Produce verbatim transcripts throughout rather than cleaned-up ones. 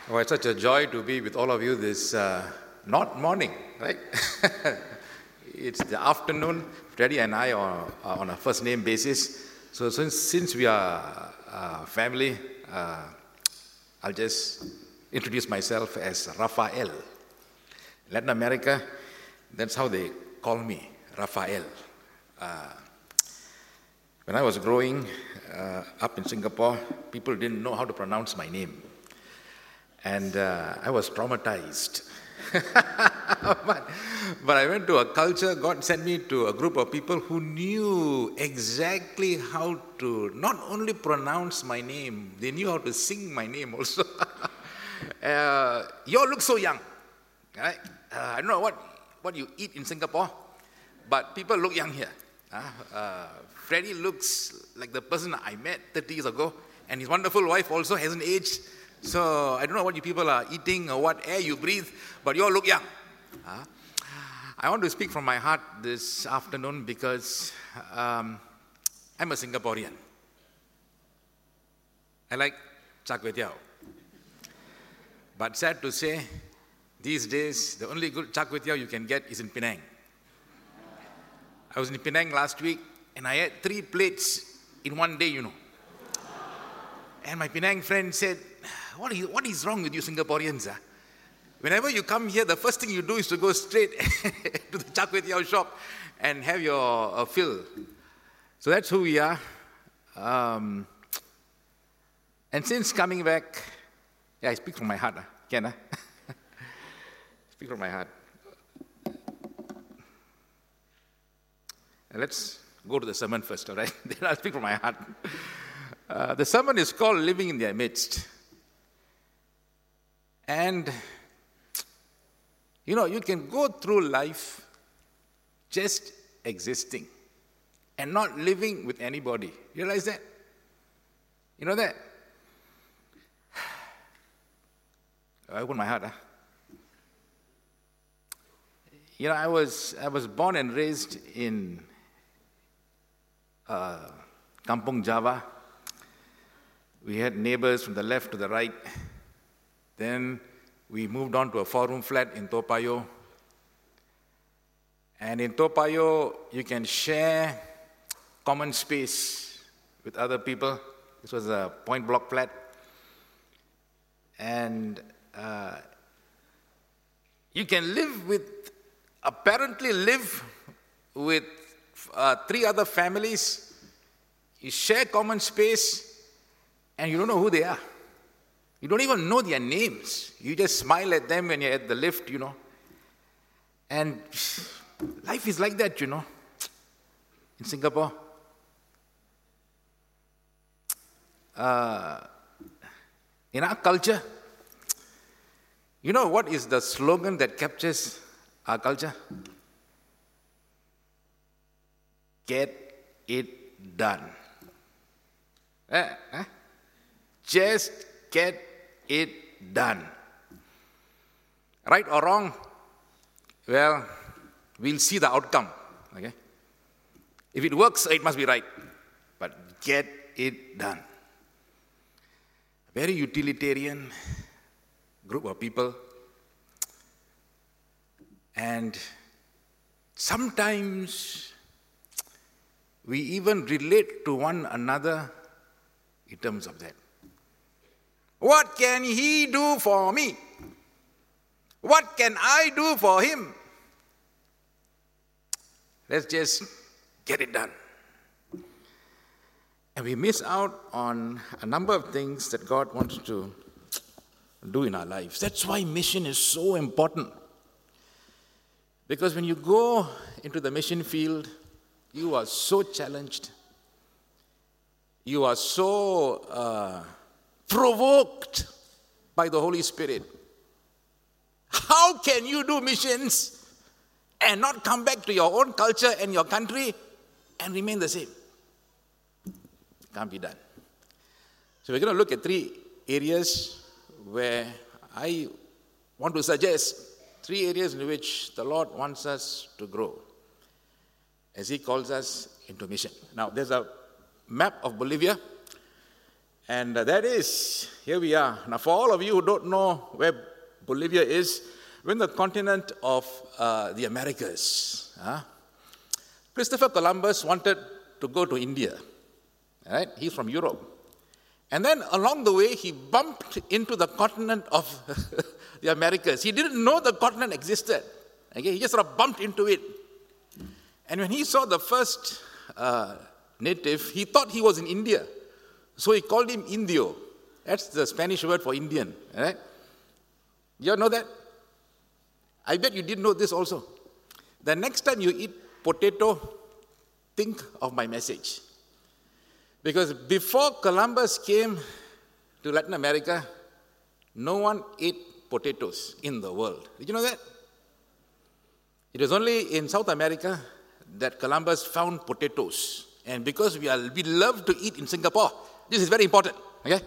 Oh, it's such a joy to be with all of you this, uh, not morning, right? It's the afternoon. Freddie and I are, are on a first name basis. So since, since we are uh, family, uh, I'll just introduce myself as Rafael. Latin America, that's how they call me, Rafael. Uh, when I was growing uh, up in Singapore, people didn't know how to pronounce my name. And uh, I was traumatized. but, but I went to a culture, God sent me to a group of people who knew exactly how to not only pronounce my name, they knew how to sing my name also. uh, you all look so young. Right? Uh, I don't know what, what you eat in Singapore, but people look young here. Uh, uh, Freddie looks like the person I met thirty years ago, and his wonderful wife also hasn't aged. So I don't know what you people are eating or what air you breathe, but you all look young. Uh, I want to speak from my heart this afternoon because um, I'm a Singaporean. I like char kway teow. But sad to say, these days, the only good char kway teow you can get is in Penang. I was in Penang last week, and I had three plates in one day, you know. And my Penang friend said, what is, what is wrong with you Singaporeans? Huh? Whenever you come here, the first thing you do is to go straight to the char kway teow shop and have your uh, fill. So that's who we are. Um, and since coming back, yeah, I speak from my heart. Huh? Can I? Speak from my heart. And let's go to the sermon first, all right? Then I'll speak from my heart. Uh, the sermon is called Living in Their Midst. And, you know, you can go through life just existing and not living with anybody. You realize that? You know that? I open my heart, huh? You know, I was I was born and raised in uh, Kampung Java. We had neighbors from the left to the right. Then we moved on to a four-room flat in Toa Payoh. And in Toa Payoh, you can share common space with other people. This was a point block flat. And uh, you can live with, apparently live with uh, three other families. You share common space, and you don't know who they are. You don't even know their names. You just smile at them when you're at the lift, you know. And life is like that, you know, in Singapore. Uh, in our culture, you know what is the slogan that captures our culture? Get it done. Eh, eh? Just get it done. Right or wrong? Well, we'll see the outcome. Okay? If it works, it must be right. But get it done. Very utilitarian group of people. And sometimes we even relate to one another in terms of that. What can he do for me? What can I do for him? Let's just get it done. And we miss out on a number of things that God wants to do in our lives. That's why mission is so important. Because when you go into the mission field, you are so challenged. You are so uh, provoked by the Holy Spirit. How can you do missions and not come back to your own culture and your country and remain the same? Can't be done. So we're going to look at three areas where I want to suggest three areas in which the Lord wants us to grow as He calls us into mission. Now, there's a map of Bolivia, And uh, that is, here we are. Now, for all of you who don't know where Bolivia is, we're in the continent of uh, the Americas. Huh? Christopher Columbus wanted to go to India. Right? He's from Europe. And then along the way, he bumped into the continent of the Americas. He didn't know the continent existed. Okay? He just sort of bumped into it. And when he saw the first uh, native, he thought he was in India. So he called him Indio. That's the Spanish word for Indian. Right? You all know that? I bet you didn't know this also. The next time you eat potato, think of my message. Because before Columbus came to Latin America, no one ate potatoes in the world. Did you know that? It was only in South America that Columbus found potatoes. And because we are we love to eat in Singapore, this is very important. Okay?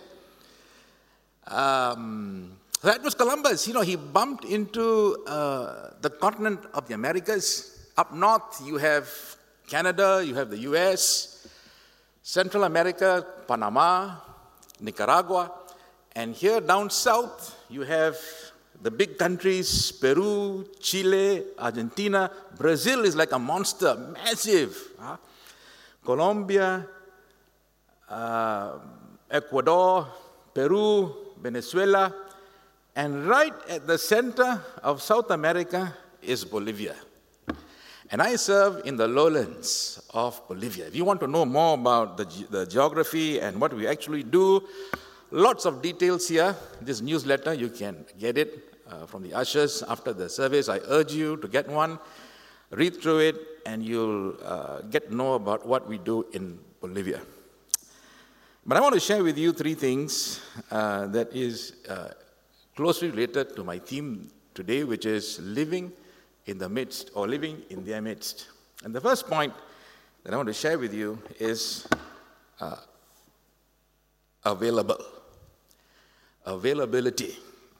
Um, that was Columbus. You know, he bumped into uh, the continent of the Americas. Up north, you have Canada, you have the U S, Central America, Panama, Nicaragua, and here down south, you have the big countries, Peru, Chile, Argentina. Brazil is like a monster, massive. Huh? Colombia, uh, Ecuador, Peru, Venezuela, and right at the center of South America is Bolivia. And I serve in the lowlands of Bolivia. If you want to know more about the, ge- the geography and what we actually do, lots of details here. This newsletter, you can get it uh, from the ushers after the service. I urge you to get one, read through it, and you'll uh, get to know about what we do in Bolivia. But I want to share with you three things uh, that is uh, closely related to my theme today, which is living in the midst, or living in their midst. And the first point that I want to share with you is uh, available. Availability.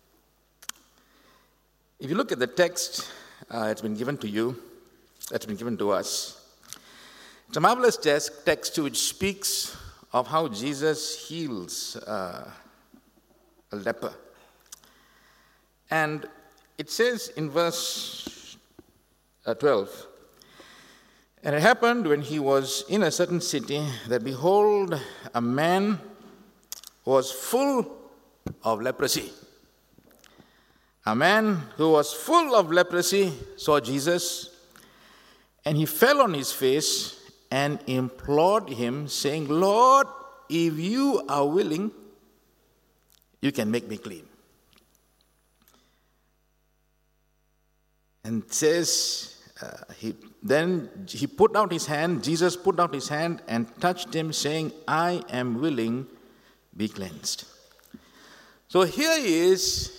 If you look at the text uh, that's been given to you, that's been given to us, it's a marvelous text, text which speaks of how Jesus heals uh, a leper. And it says in verse Uh, twelve, and it happened when he was in a certain city that behold, a man was full of leprosy. A man who was full of leprosy saw Jesus, and he fell on his face and implored him, saying, Lord, if you are willing, you can make me clean. And it says, uh, he, then he put out his hand, Jesus put out his hand and touched him, saying, I am willing, be cleansed. So here he is,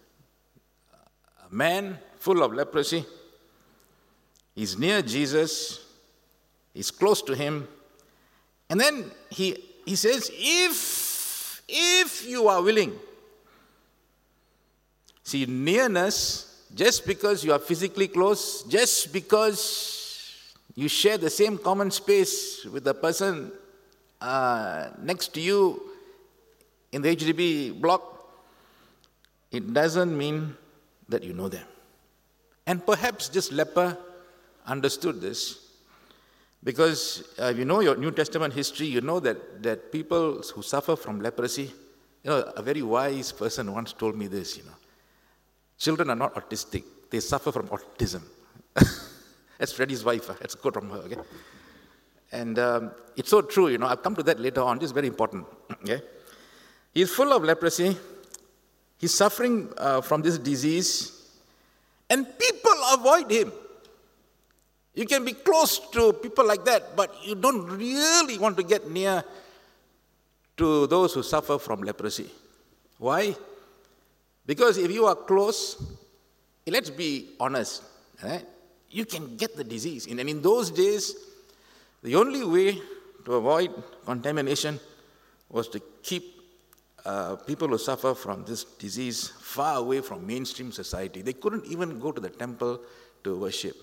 a man full of leprosy. He's near Jesus. He's close to him. And then he, he says, if, if you are willing. See, nearness, just because you are physically close, just because you share the same common space with the person uh, next to you in the H D B block, it doesn't mean that you know them. And perhaps this leper understood this, because uh, if you know your New Testament history, you know that, that people who suffer from leprosy, you know, a very wise person once told me this, you know, children are not autistic. They suffer from autism. That's Freddie's wife. That's a quote from her. Okay? And um, it's so true. You know, I'll come to that later on. This is very important. Okay? He's full of leprosy. He's suffering uh, from this disease. And people avoid him. You can be close to people like that, but you don't really want to get near to those who suffer from leprosy. Why? Because if you are close, let's be honest, right? You can get the disease. And in those days, the only way to avoid contamination was to keep uh, people who suffer from this disease far away from mainstream society. They couldn't even go to the temple to worship.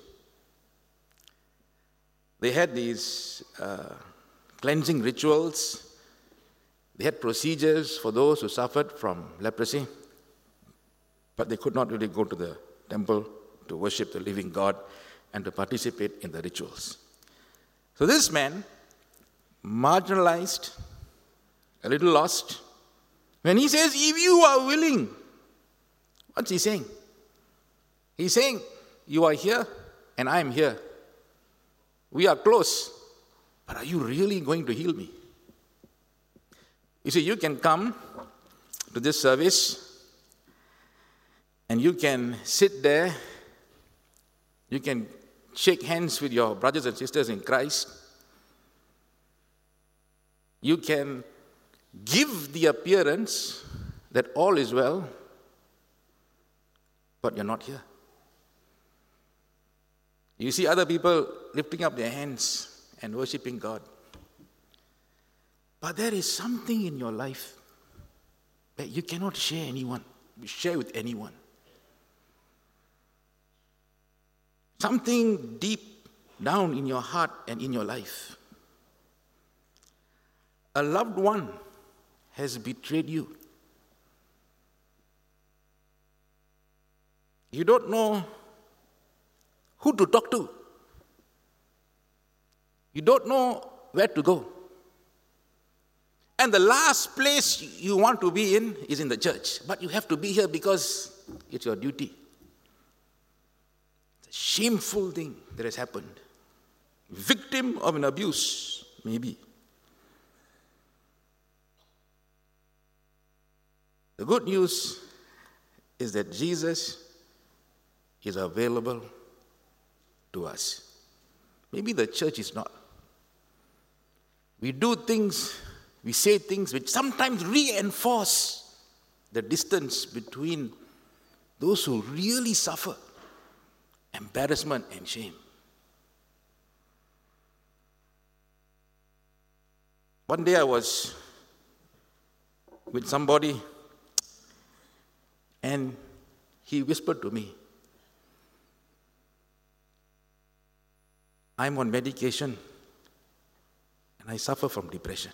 They had these uh, cleansing rituals. They had procedures for those who suffered from leprosy, but they could not really go to the temple to worship the living God and to participate in the rituals. So this man, marginalized, a little lost, when he says, if you are willing, what's he saying? He's saying, you are here and I am here. We are close, but are you really going to heal me? You see, you can come to this service and you can sit there, you can shake hands with your brothers and sisters in Christ, you can give the appearance that all is well, but you're not here. You see other people lifting up their hands and worshiping God. But there is something in your life that you cannot share anyone, share with anyone. Something deep down in your heart and in your life. A loved one has betrayed you. You don't know who to talk to. You don't know where to go. And the last place you want to be in is in the church. But you have to be here because it's your duty. It's a shameful thing that has happened. Victim of an abuse, maybe. The good news is that Jesus is available to us. Maybe the church is not. We do things, we say things which sometimes reinforce the distance between those who really suffer embarrassment and shame. One day I was with somebody and he whispered to me, I'm on medication and I suffer from depression.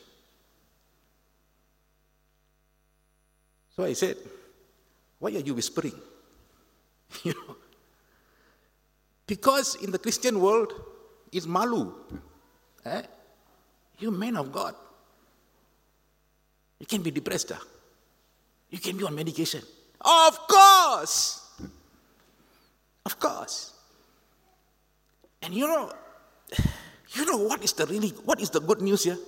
So I said, why are you whispering? You know, because in the Christian world, it's malu. Eh? You're a man of God. You can be depressed. Huh? You can be on medication. Of course! Of course. And you know, you know what is the really, what is the good news here?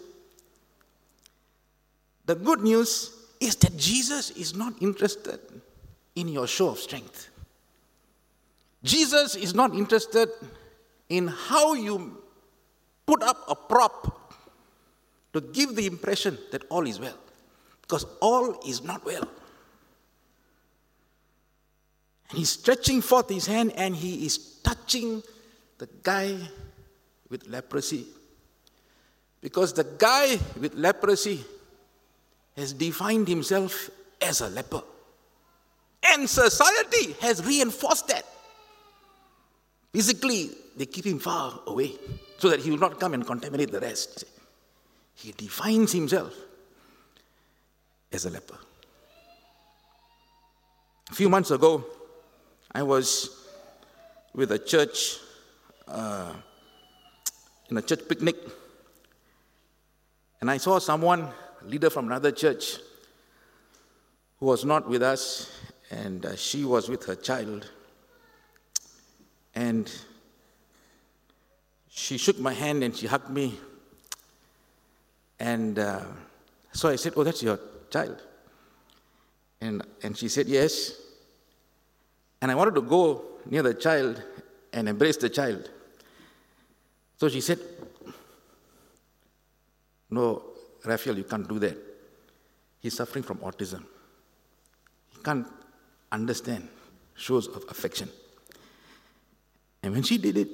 The good news is that Jesus is not interested in your show of strength. Jesus is not interested in how you put up a prop to give the impression that all is well. Because all is not well. And he's stretching forth his hand and he is touching the guy with leprosy. Because the guy with leprosy has defined himself as a leper. And society has reinforced that. Physically, they keep him far away so that he will not come and contaminate the rest. He defines himself as a leper. A few months ago, I was with a church, uh, in a church picnic, and I saw someone, a leader from another church, who was not with us, and uh, she was with her child. And she shook my hand and she hugged me. And uh, so I said, oh, that's your child. And, and she said, yes. And I wanted to go near the child and embrace the child. So she said, no, Raphael, you can't do that. He's suffering from autism. He can't understand shows of affection. And when she did it,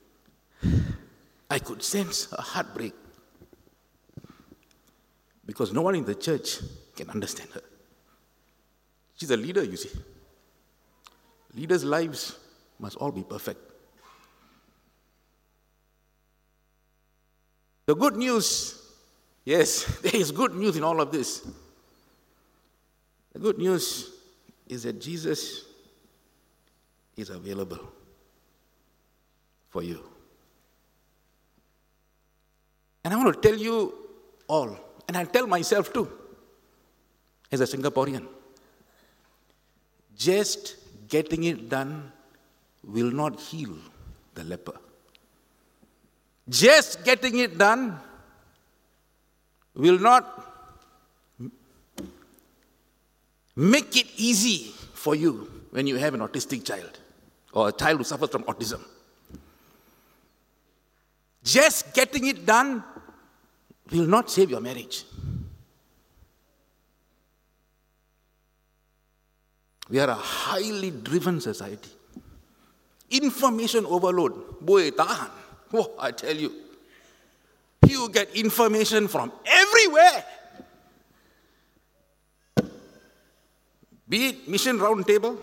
I could sense a heartbreak. Because no one in the church can understand her. She's a leader, you see. Leaders' lives must all be perfect. The good news Yes, there is good news in all of this. The good news is that Jesus is available for you. And I want to tell you all, and I tell myself too, as a Singaporean, just getting it done will not heal the leper. Just getting it done will not make it easy for you when you have an autistic child or a child who suffers from autism. Just getting it done will not save your marriage. We are a highly driven society. Information overload. Boy, tahan. Oh, I tell you. You get information from everywhere. Be it Mission Roundtable,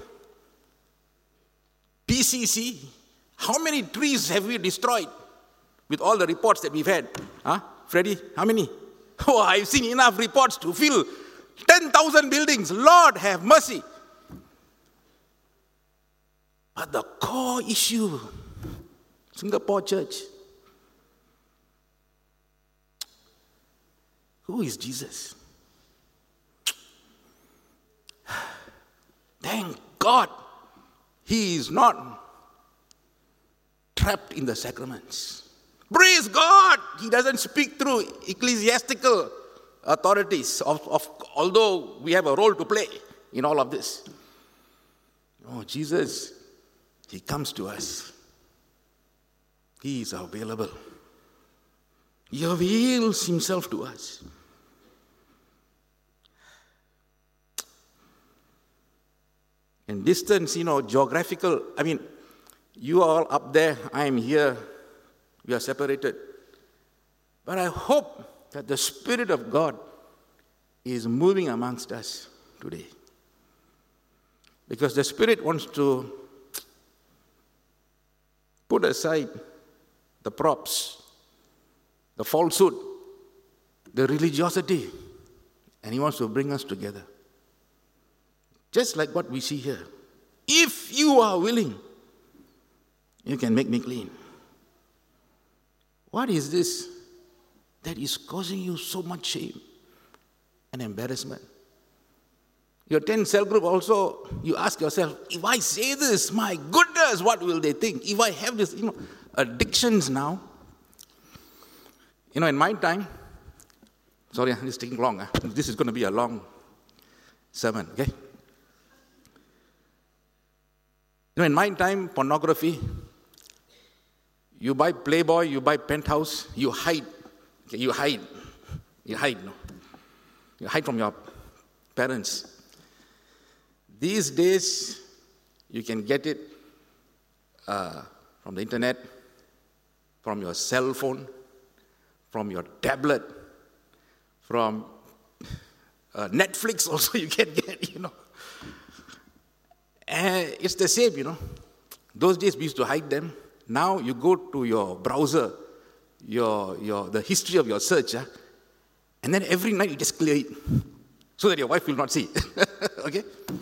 P C C. How many trees have we destroyed with all the reports that we've had? Huh? Freddie, how many? Oh, I've seen enough reports to fill ten thousand buildings. Lord have mercy. But the core issue, Singapore Church, who is Jesus? Thank God he is not trapped in the sacraments. Praise God, he doesn't speak through ecclesiastical authorities, of, of, although we have a role to play in all of this. Oh, Jesus, he comes to us. He is available. He avails himself to us. And distance, you know, geographical, I mean, you are all up there, I am here, we are separated. But I hope that the Spirit of God is moving amongst us today. Because the Spirit wants to put aside the props, the falsehood, the religiosity, and he wants to bring us together. Just like what we see here. If you are willing, you can make me clean. What is this that is causing you so much shame and embarrassment? Your ten cell group also, you ask yourself, if I say this, my goodness, what will they think? If I have this, you know, addictions now. You know, in my time, sorry, this is taking long. Huh? This is going to be a long sermon, okay? You know, in my time, pornography, you buy Playboy, you buy Penthouse, you hide. Okay, you hide. You hide, no? You hide from your parents. These days, you can get it uh, from the internet, from your cell phone, from your tablet, from uh, Netflix also you can get, you know. And it's the same, you know. Those days we used to hide them. Now you go to your browser, your your the history of your search, huh? And then every night you just clear it so that your wife will not see. Okay?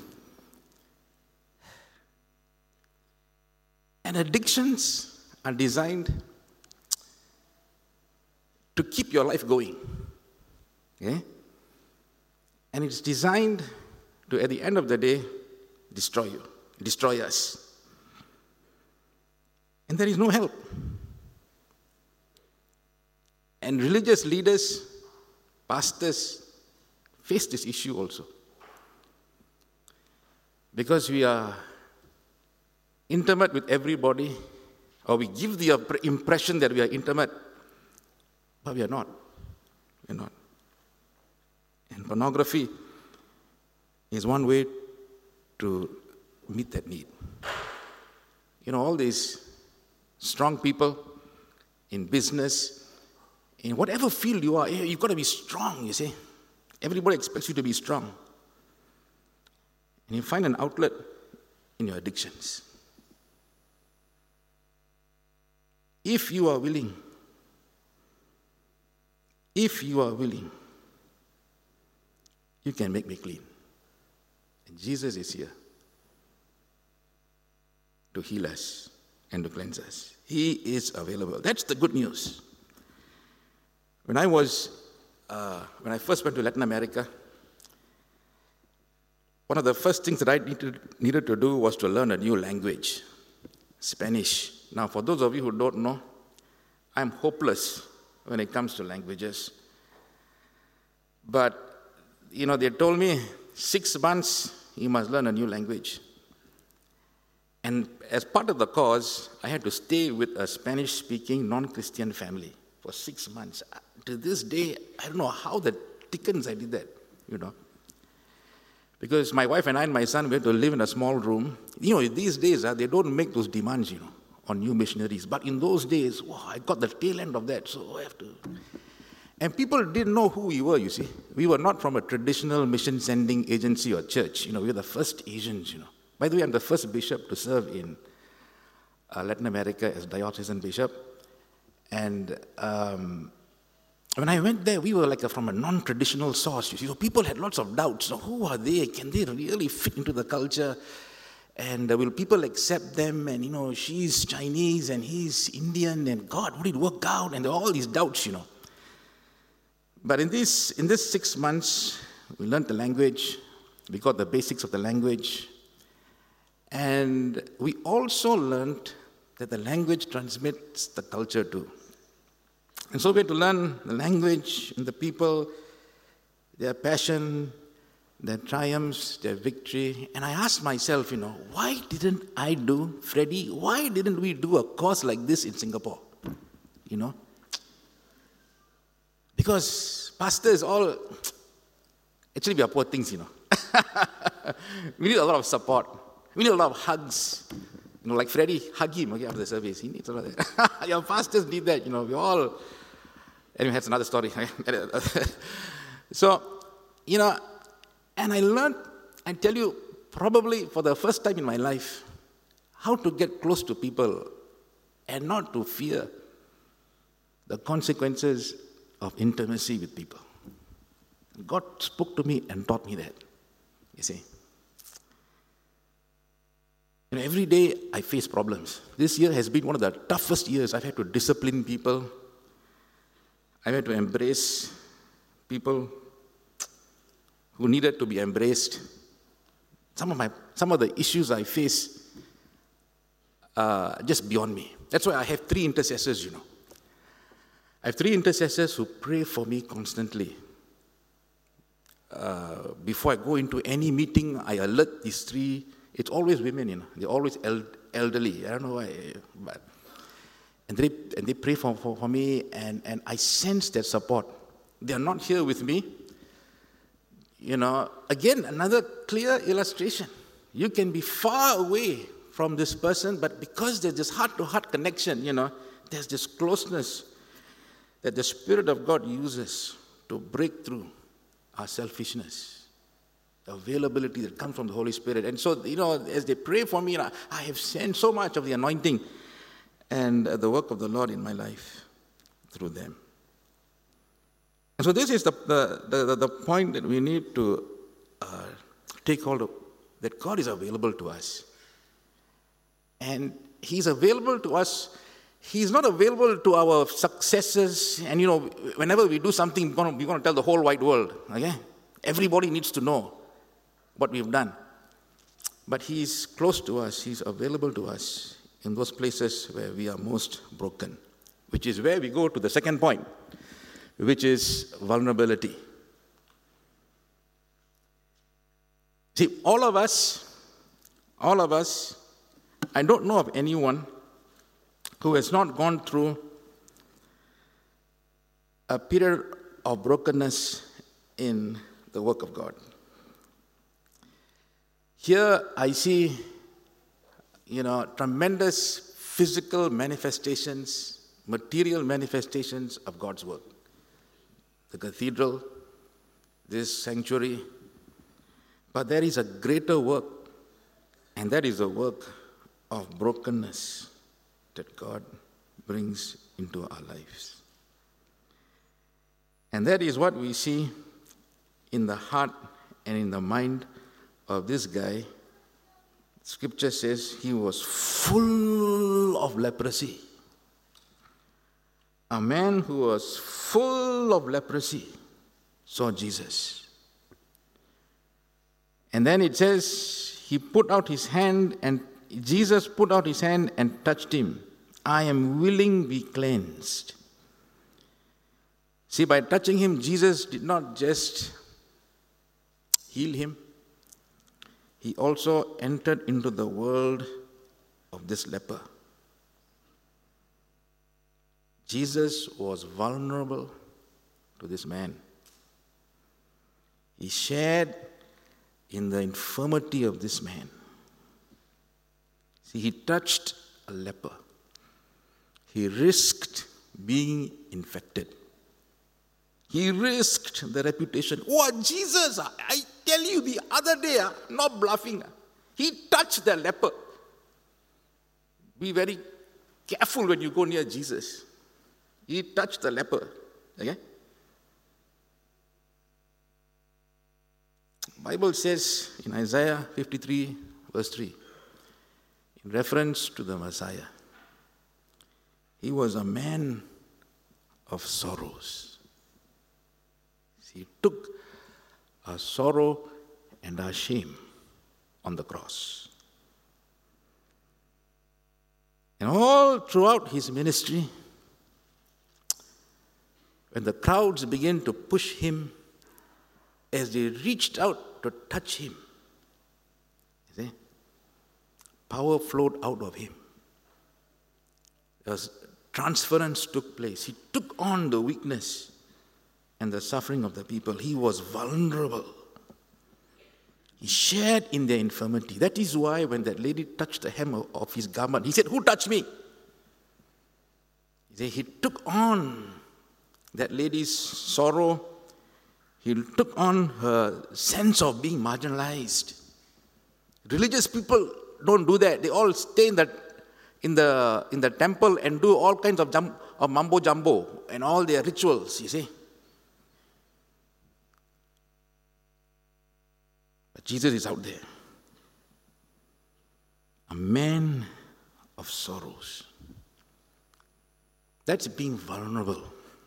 And addictions are designed to keep your life going. Okay? And it's designed to, at the end of the day, destroy you, destroy us. And there is no help. And religious leaders, pastors, face this issue also. Because we are intimate with everybody, or we give the impression that we are intimate, but we are not. We are not. And pornography is one way to meet that need. You know, all these strong people in business, in whatever field you are, you've got to be strong, you see. Everybody expects you to be strong. And you find an outlet in your addictions. If you are willing, if you are willing, you can make me clean. And Jesus is here to heal us and to cleanse us. He is available. That's the good news. When I was, uh, when I first went to Latin America, one of the first things that I needed, needed to do was to learn a new language, Spanish. Now, for those of you who don't know, I'm hopeless when it comes to languages. But, you know, they told me six months you must learn a new language. And as part of the course, I had to stay with a Spanish-speaking non-Christian family for six months. To this day, I don't know how the dickens I did that, you know. Because my wife and I and my son went to live in a small room. You know, these days, uh, they don't make those demands, you know, on new missionaries. But in those days, wow, I got the tail end of that, so I have to. And people didn't know who we were, you see. We were not from a traditional mission-sending agency or church. You know, we were the first Asians, you know. By the way, I'm the first bishop to serve in uh, Latin America as diocesan bishop. And um, when I went there, we were like a, from a non-traditional source. You see, so people had lots of doubts. So who are they? Can they really fit into the culture? And uh, will people accept them? And, you know, she's Chinese and he's Indian. And God, would it work out? And all these doubts, you know. But in this, in this six months, we learned the language. We got the basics of the language. And we also learned that the language transmits the culture too. And so we had to learn the language and the people, their passion, their triumphs, their victory. And I asked myself, you know, why didn't I do, Freddie, why didn't we do a course like this in Singapore? You know? Because pastors all, actually we are poor things, you know. We need a lot of support. We need a lot of hugs. You know, like Freddie, hug him okay, after the service. He needs a lot of that. Your pastors need that, you know. We all, anyway, that's another story. So, you know, and I learned, I tell you, probably for the first time in my life, how to get close to people and not to fear the consequences of intimacy with people. God spoke to me and taught me that, you see. You know, every day I face problems. This year has been one of the toughest years. I've had to discipline people. I've had to embrace people who needed to be embraced. Some of my, some of the issues I face are just beyond me. That's why I have three intercessors, you know. I have three intercessors who pray for me constantly. Uh, before I go into any meeting, I alert these three. It's always women, you know. They're always el- elderly. I don't know why, but and they and they pray for, for, for me, and, and I sense their support. They are not here with me. You know, again, another clear illustration. You can be far away from this person, but because there's this heart-to-heart connection, you know, there's this closeness that the Spirit of God uses to break through our selfishness, the availability that comes from the Holy Spirit. And so, you know, as they pray for me, you know, I have sensed so much of the anointing and uh, the work of the Lord in my life through them. And so this is the the, the, the point that we need to uh, take hold of, that God is available to us. And He's available to us. He's not available to our successes. And, you know, whenever we do something, we're going to tell the whole wide world, okay? Everybody needs to know what we've done. But He's close to us. He's available to us in those places where we are most broken, which is where we go to the second point, which is vulnerability. See, all of us, all of us, I don't know of anyone who has not gone through a period of brokenness in the work of God. Here I see, you know, tremendous physical manifestations, material manifestations of God's work. The cathedral, this sanctuary, but there is a greater work, and that is the work of brokenness that God brings into our lives. And that is what we see in the heart and in the mind of this guy. Scripture says he was full of leprosy. A man who was full of leprosy saw Jesus. And then it says he put out his hand, and Jesus put out his hand and touched him. I am willing, be cleansed. See, by touching him, Jesus did not just heal him. He also entered into the world of this leper. Jesus was vulnerable to this man. He shared in the infirmity of this man. See, he touched a leper. He risked being infected. He risked the reputation. Oh, Jesus, I tell you the other day, not bluffing, he touched the leper. Be very careful when you go near Jesus. He touched the leper. Okay? The Bible says in Isaiah fifty-three, verse three, in reference to the Messiah, he was a man of sorrows. He took our sorrow and our shame on the cross. And all throughout his ministry, when the crowds began to push him, as they reached out to touch him, you see, power flowed out of him. There was transference took place. He took on the weakness and the suffering of the people. He was vulnerable. He shared in their infirmity. That is why when that lady touched the hem of, of his garment, he said, "Who touched me?" He said, he took on that lady's sorrow. He took on her sense of being marginalized. Religious people don't do that. They all stay in the, in the, in the temple and do all kinds of, jum, of mumbo jumbo and all their rituals, you see. But Jesus is out there. A man of sorrows. That's being vulnerable.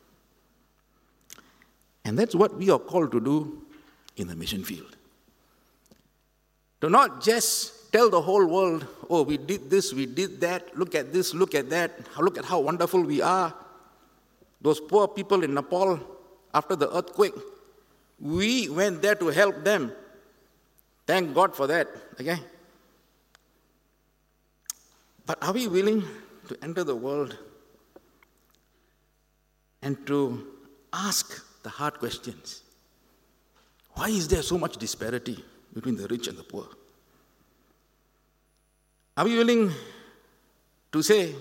And that's what we are called to do in the mission field. To not just tell the whole world, oh, we did this, we did that, look at this, look at that, look at how wonderful we are. Those poor people in Nepal, after the earthquake, we went there to help them. Thank God for that, okay? But are we willing to enter the world and to ask the hard questions? Why is there so much disparity between the rich and the poor? Are we willing to say,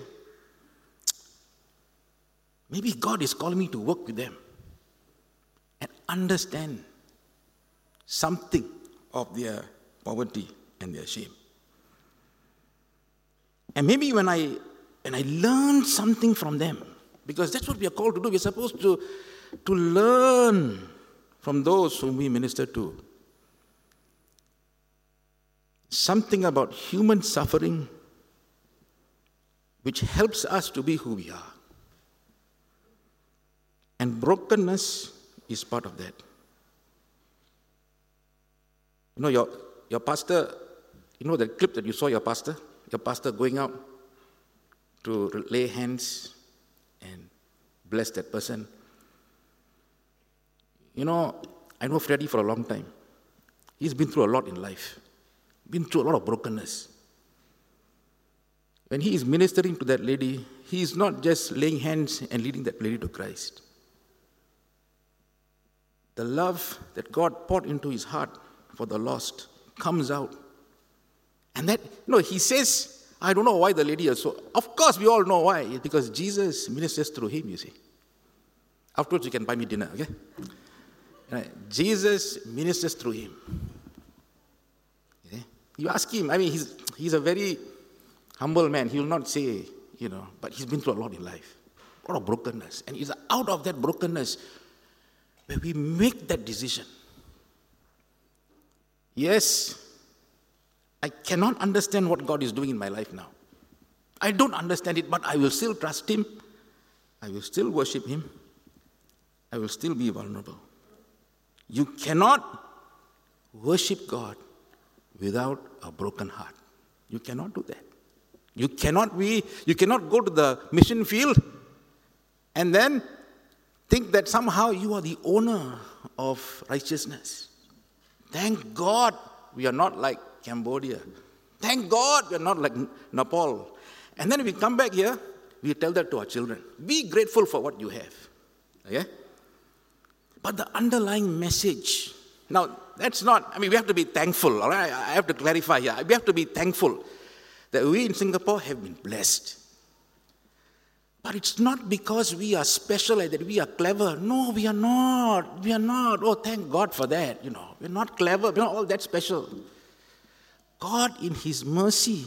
maybe God is calling me to work with them and understand something of their poverty and their shame? And maybe when I when I learn something from them, because that's what we are called to do. We're supposed to, to learn from those whom we minister to. Something about human suffering which helps us to be who we are. And brokenness is part of that. You know, your, your pastor, you know the clip that you saw your pastor? Your pastor going out to lay hands and bless that person. You know, I know Freddie for a long time. He's been through a lot in life. Been through a lot of brokenness. When he is ministering to that lady, he is not just laying hands and leading that lady to Christ. The love that God poured into his heart for the lost comes out. And that, you know, he says, I don't know why the lady is so... Of course, we all know why. It's because Jesus ministers through him, you see. Afterwards, you can buy me dinner, okay? Right. Jesus ministers through him. Okay? You ask him, I mean, he's, he's a very humble man. He will not say, you know, but he's been through a lot in life. A lot of brokenness. And it's out of that brokenness where we make that decision. Yes, I cannot understand what God is doing in my life now. I don't understand it, but I will still trust Him. I will still worship Him. I will still be vulnerable. You cannot worship God without a broken heart. You cannot do that. You cannot be, you cannot go to the mission field and then think that somehow you are the owner of righteousness. Thank God we are not like Cambodia. Thank God we are not like Nepal. And then we come back here, we tell that to our children. Be grateful for what you have. Okay? But the underlying message, now that's not, I mean, we have to be thankful, all right? I have to clarify here. We have to be thankful that we in Singapore have been blessed. But it's not because we are special, that we are clever. No, we are not. We are not. Oh, thank God for that. You know, we're not clever. We're not all that special. God in His mercy,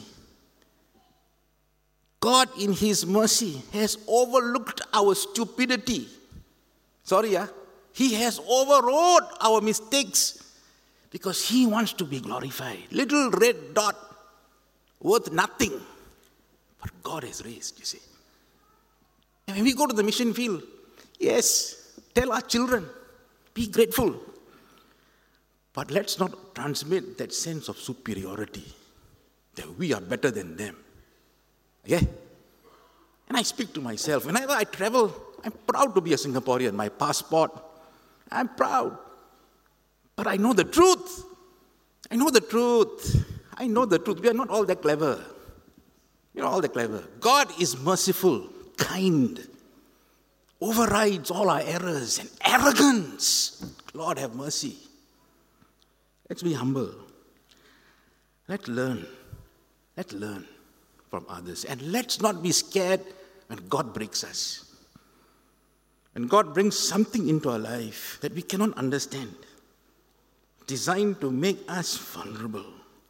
God in His mercy has overlooked our stupidity. Sorry, yeah? He has overrode our mistakes because He wants to be glorified. Little red dot, worth nothing. But God has raised, you see. And when we go to the mission field, yes, tell our children, be grateful. But let's not transmit that sense of superiority, that we are better than them. Okay? And I speak to myself. Whenever I travel, I'm proud to be a Singaporean. My passport, I'm proud. But I know the truth. I know the truth. I know the truth. We are not all that clever. We are not all that clever. God is merciful, kind, overrides all our errors and arrogance. Lord, have mercy. Let's be humble. Let's learn. Let's learn from others. And let's not be scared when God breaks us. When God brings something into our life that we cannot understand, designed to make us vulnerable.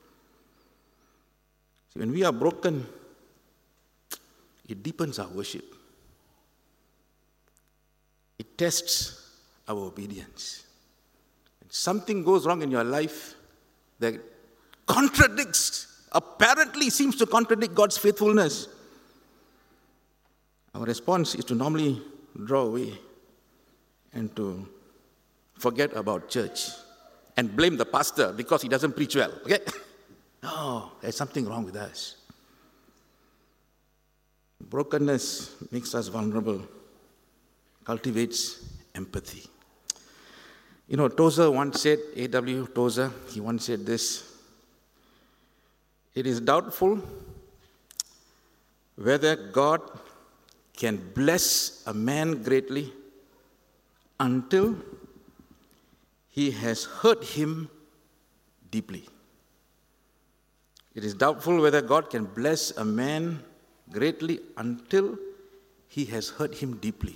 See, when we are broken, it deepens our worship. It tests our obedience. When something goes wrong in your life that contradicts, apparently seems to contradict God's faithfulness, our response is to normally draw away and to forget about church and blame the pastor because he doesn't preach well. Okay? No, there's something wrong with us. Brokenness makes us vulnerable, cultivates empathy. You know, Tozer once said, A W Tozer, he once said this: it is doubtful whether God can bless a man greatly until he has hurt him deeply. It is doubtful whether God can bless a man greatly until he has hurt him deeply.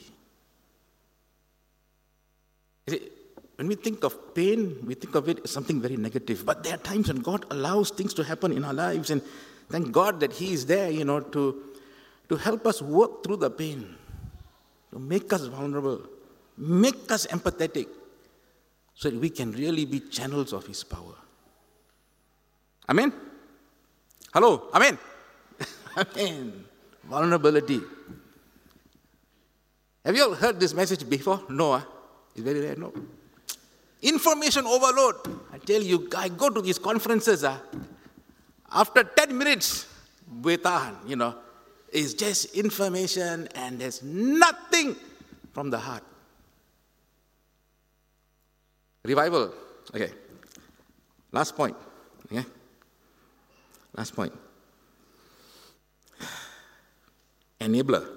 You see, when we think of pain, we think of it as something very negative. But there are times when God allows things to happen in our lives, and thank God that He is there, you know, to, to help us work through the pain, to make us vulnerable, make us empathetic, so that we can really be channels of His power. Amen? Hello? Amen? Amen. Vulnerability. Have you all heard this message before? No, huh? It's very rare, no. Information overload. I tell you, I go to these conferences, uh, after ten minutes, betahan, you know, it's just information and there's nothing from the heart. Revival. Okay. Last point. Okay. Last point. Enabler.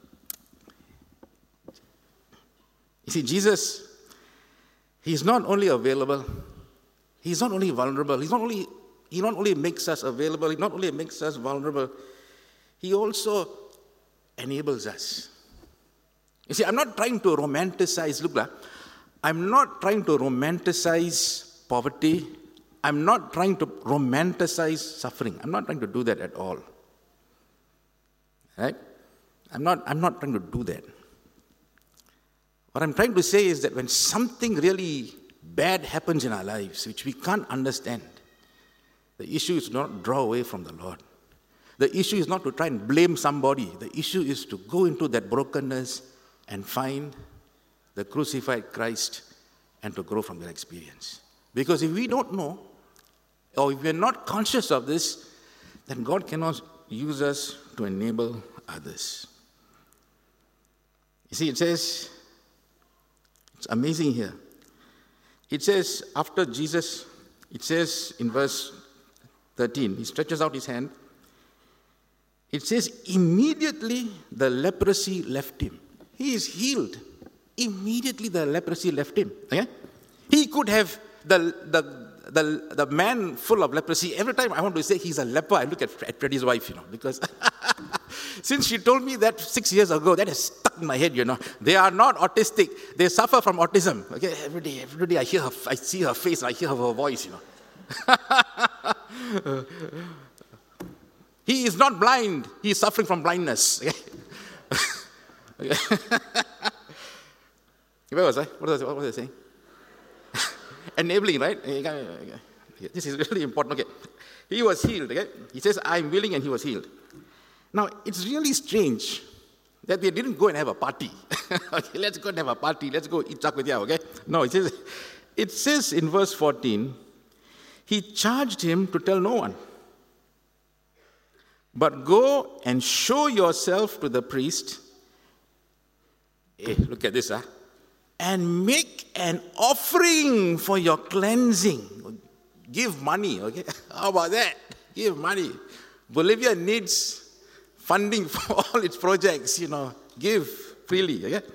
You see, Jesus, He's not only available, He's not only vulnerable, He's not only, He not only makes us available, He not only makes us vulnerable, He also enables us. You see, I'm not trying to romanticize, look, I'm not trying to romanticize poverty. I'm not trying to romanticize suffering. I'm not trying to do that at all. Right? I'm not, I'm not trying to do that. What I'm trying to say is that when something really bad happens in our lives, which we can't understand, the issue is not to draw away from the Lord. The issue is not to try and blame somebody. The issue is to go into that brokenness and find the crucified Christ and to grow from that experience. Because if we don't know, or if we're not conscious of this, then God cannot use us to enable others. You see, it says, it's amazing here. It says, after Jesus, it says in verse thirteen, he stretches out his hand. It says, immediately the leprosy left him. He is healed. Immediately the leprosy left him. Okay? He could have, the, the, the, the man full of leprosy, every time I want to say he's a leper, I look at, at Freddie's wife, you know, because since she told me that six years ago, that has stuck in my head, you know. They are not autistic. They suffer from autism. Okay, every day, every day I hear her, I see her face, I hear her voice, you know. He is not blind. He is suffering from blindness. Okay? Where was I? What was I, what was I saying? Enabling, right? This is really important. Okay. He was healed. Okay? He says, I'm willing, and he was healed. Now, it's really strange that they didn't go and have a party. Okay, let's go and have a party. Let's go eat char kway teow, okay? No, it says, it says in verse fourteen, he charged him to tell no one. But go and show yourself to the priest. Hey, look at this, huh? And make an offering for your cleansing. Give money, okay? How about that? Give money. Bolivia needs funding for all its projects, you know. Give freely, okay?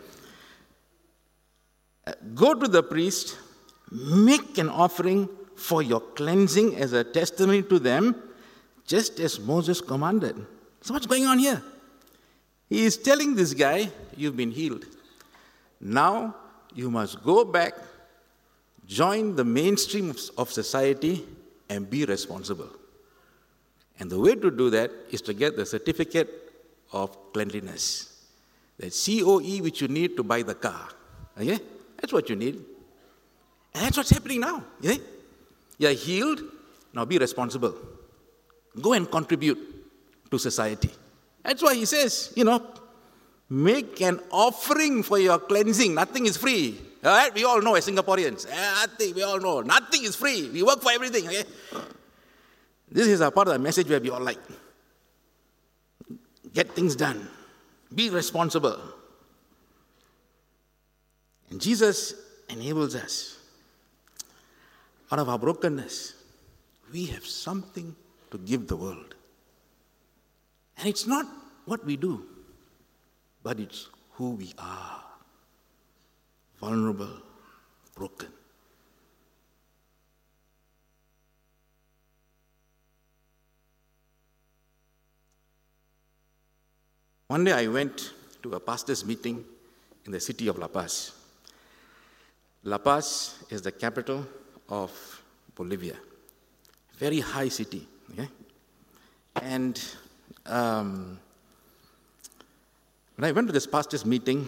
Go to the priest, make an offering for your cleansing as a testimony to them, just as Moses commanded. So what's going on here? He is telling this guy, you've been healed. Now you must go back, join the mainstream of society, and be responsible. And the way to do that is to get the certificate of cleanliness. The C O E which you need to buy the car. Okay? That's what you need. And that's what's happening now. Okay? You're healed, now be responsible. Go and contribute to society. That's why he says, you know, make an offering for your cleansing. Nothing is free. All right? We all know as Singaporeans. Nothing, we all know. Nothing is free. We work for everything. Okay? This is a part of the message where we all like, get things done. Be responsible. And Jesus enables us. Out of our brokenness, we have something to give the world. And it's not what we do, but it's who we are. Vulnerable, broken. One day I went to a pastor's meeting in the city of La Paz. La Paz is the capital of Bolivia. Very high city, okay? And um, when I went to this pastor's meeting,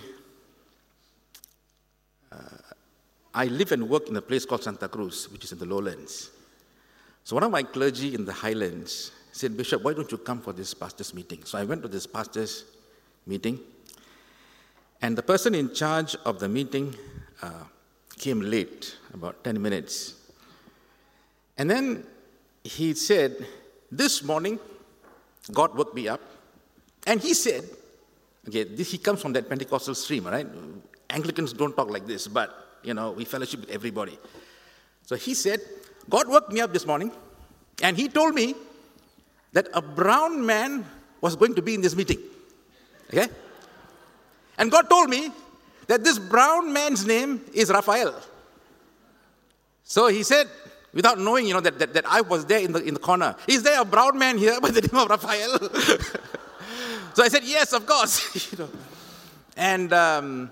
uh, I live and work in a place called Santa Cruz, which is in the lowlands. So one of my clergy in the highlands said, Bishop, why don't you come for this pastor's meeting? So I went to this pastor's meeting, and the person in charge of the meeting uh, came late, about ten minutes. And then he said, this morning, God woke me up, and he said, okay, this, he comes from that Pentecostal stream, right? Anglicans don't talk like this, but, you know, we fellowship with everybody. So he said, God woke me up this morning, and he told me that a brown man was going to be in this meeting. Okay? And God told me that this brown man's name is Raphael. So he said, without knowing, you know, that, that, that I was there in the in the corner, is there a brown man here by the name of Raphael? So I said, yes, of course. You know. And um,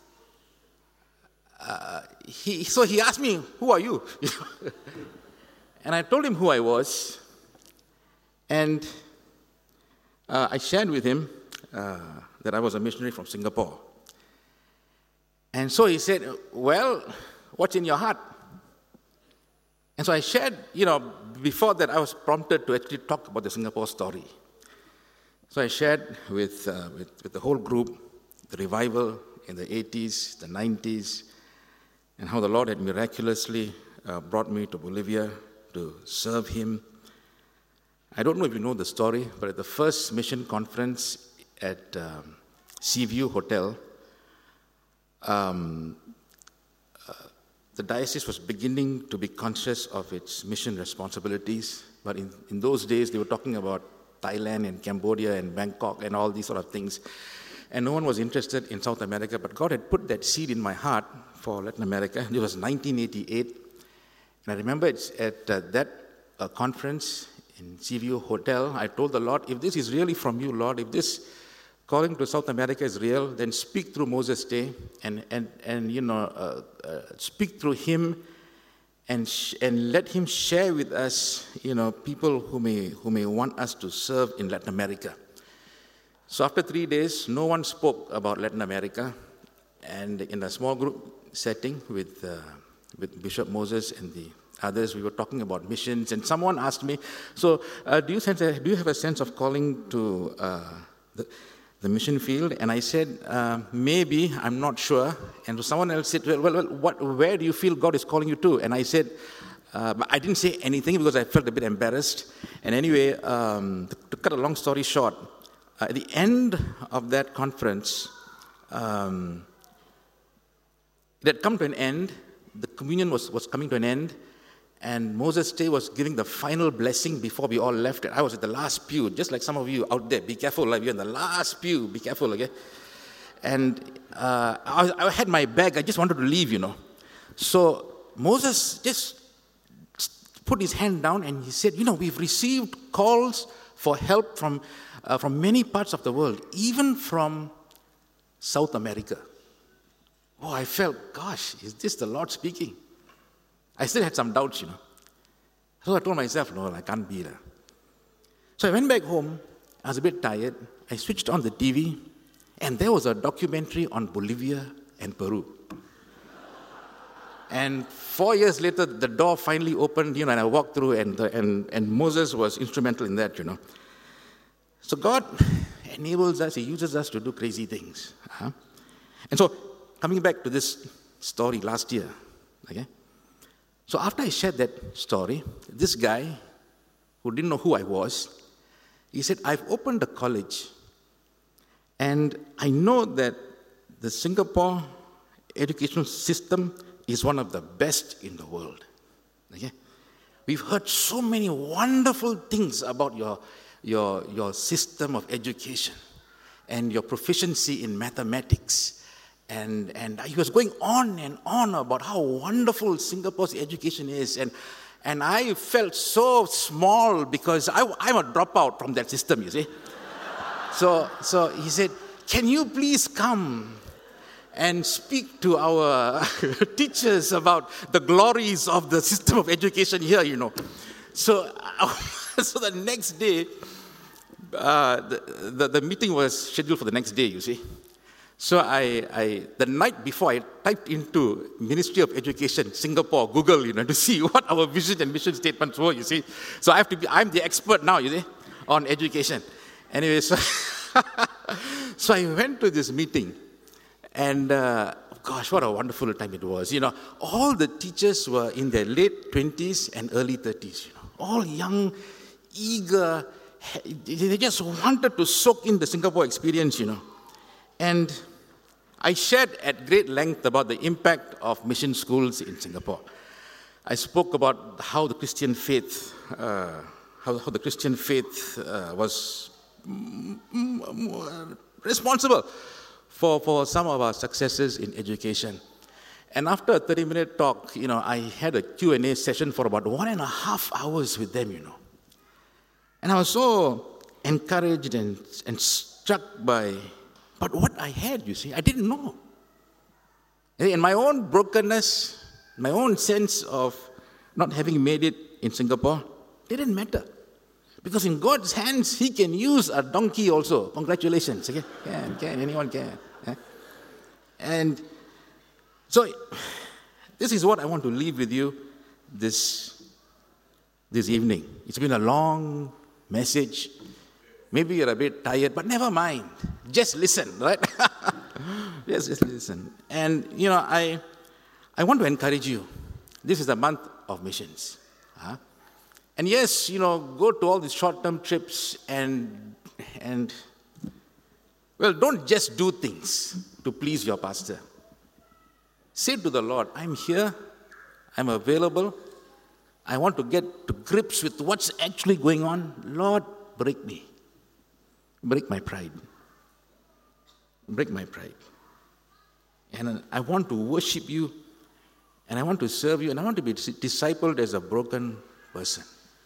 uh, he, so he asked me, who are you? And I told him who I was. And uh, I shared with him uh, that I was a missionary from Singapore. And so he said, well, what's in your heart? And so I shared, you know, before that I was prompted to actually talk about the Singapore story. So I shared with, uh, with, with the whole group the revival in the eighties, the nineties, and how the Lord had miraculously uh, brought me to Bolivia to serve Him. I don't know if you know the story, but at the first mission conference at um, Seaview Hotel, um, uh, the diocese was beginning to be conscious of its mission responsibilities. But in, in those days, they were talking about Thailand and Cambodia and Bangkok and all these sort of things. And no one was interested in South America, but God had put that seed in my heart for Latin America. It was nineteen eighty-eight. And I remember it's at uh, that uh, conference in Seaview Hotel, I told the Lord, if this is really from you, Lord, if this calling to South America is real, then speak through Moses Day and, and, and you know, uh, uh, speak through him and sh- and let him share with us, you know, people who may, who may want us to serve in Latin America. So after three days, no one spoke about Latin America. And in a small group setting with, uh, with Bishop Moses and the others, we were talking about missions. And someone asked me, so uh, do, you sense a, do you have a sense of calling to uh, the, the mission field? And I said, uh, maybe, I'm not sure. And so someone else said, well, well, well what, where do you feel God is calling you to? And I said, uh, I didn't say anything because I felt a bit embarrassed. And anyway, um, to, to cut a long story short, uh, at the end of that conference, um, it had come to an end. The communion was, was coming to an end. And Moses Day was giving the final blessing before we all left. I was at the last pew, just like some of you out there. Be careful, like you're in the last pew. Be careful, okay? And uh, I, was, I had my bag. I just wanted to leave, you know. So Moses just put his hand down and he said, you know, we've received calls for help from, uh, from many parts of the world, even from South America. Oh, I felt, gosh, is this the Lord speaking? I still had some doubts, you know. So I told myself, no, I can't be there. So I went back home. I was a bit tired. I switched on the T V, and there was a documentary on Bolivia and Peru. And four years later, the door finally opened, you know, and I walked through, and, the, and, and Moses was instrumental in that, you know. So God enables us, He uses us to do crazy things. Uh-huh. And so, coming back to this story last year, okay? So after I shared that story, this guy who didn't know who I was, he said, I've opened a college, and I know that the Singapore educational system is one of the best in the world. Okay? We've heard so many wonderful things about your, your, your system of education and your proficiency in mathematics. And, and he was going on and on about how wonderful Singapore's education is. And, and I felt so small because I, I'm a dropout from that system, you see. so, so he said, can you please come and speak to our teachers about the glories of the system of education here, you know. So, so the next day, uh, the, the, the meeting was scheduled for the next day, you see. So I, I, the night before, I typed into Ministry of Education, Singapore, Google, you know, to see what our vision and mission statements were, you see. So I have to be, I'm the expert now, you see, on education. Anyway, so, so I went to this meeting, and uh, gosh, what a wonderful time it was. You know, all the teachers were in their late twenties and early thirties, you know, all young, eager. They just wanted to soak in the Singapore experience, you know. And I shared at great length about the impact of mission schools in Singapore. I spoke about how the Christian faith, uh, how, how the Christian faith uh, was mm, mm, responsible for, for some of our successes in education. And after a thirty-minute talk, you know, I had a Q and A session for about one and a half hours with them, you know. And I was so encouraged and, and struck by But what I had, you see, I didn't know. In my own brokenness, my own sense of not having made it in Singapore, it didn't matter. Because in God's hands, He can use a donkey also. Congratulations. Okay? Can, can, anyone can. Yeah? And So, this is what I want to leave with you this, this evening. It's been a long message. Maybe you're a bit tired, but never mind. Just listen, right? Yes, just listen. And, you know, I, I want to encourage you. This is the month of missions. Huh? And yes, you know, go to all these short-term trips and, and, well, don't just do things to please your pastor. Say to the Lord, I'm here, I'm available, I want to get to grips with what's actually going on. Lord, break me. Break my pride. Break my pride. And I want to worship you, and I want to serve you, and I want to be discipled as a broken person.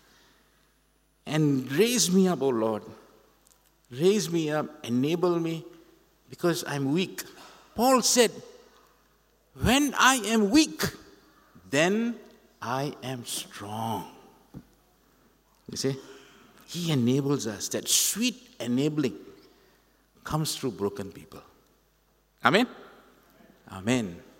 And raise me up, O Lord. Raise me up, enable me, because I'm weak. Paul said, when I am weak, then I am strong. You see? He enables us. That sweet enabling comes through broken people. Amen? Amen.